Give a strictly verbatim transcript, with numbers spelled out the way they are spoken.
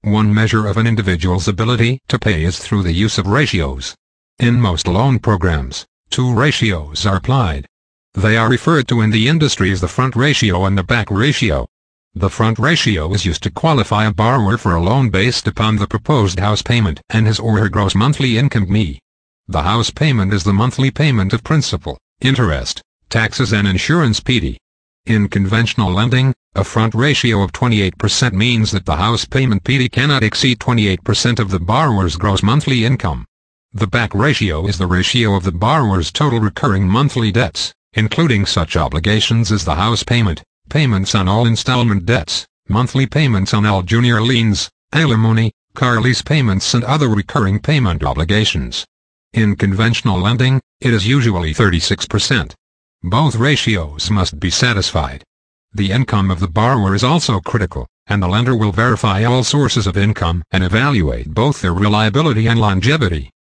One measure of an individual's ability to pay is through the use of ratios. In most loan programs, two ratios are applied. They are referred to in the industry as the front ratio and the back ratio. The front ratio is used to qualify a borrower for a loan based upon the proposed house payment and his or her gross monthly income (M I. The house payment is the monthly payment of principal, interest, taxes and insurance (P D). In conventional lending, a front ratio of twenty-eight percent means that the house payment (P D) cannot exceed twenty-eight percent of the borrower's gross monthly income. The back ratio is the ratio of the borrower's total recurring monthly debts, including such obligations as the house payment, payments on all installment debts, monthly payments on all junior liens, alimony, car lease payments and other recurring payment obligations. In conventional lending, it is usually thirty-six percent. Both ratios must be satisfied. The income of the borrower is also critical, and the lender will verify all sources of income and evaluate both their reliability and longevity.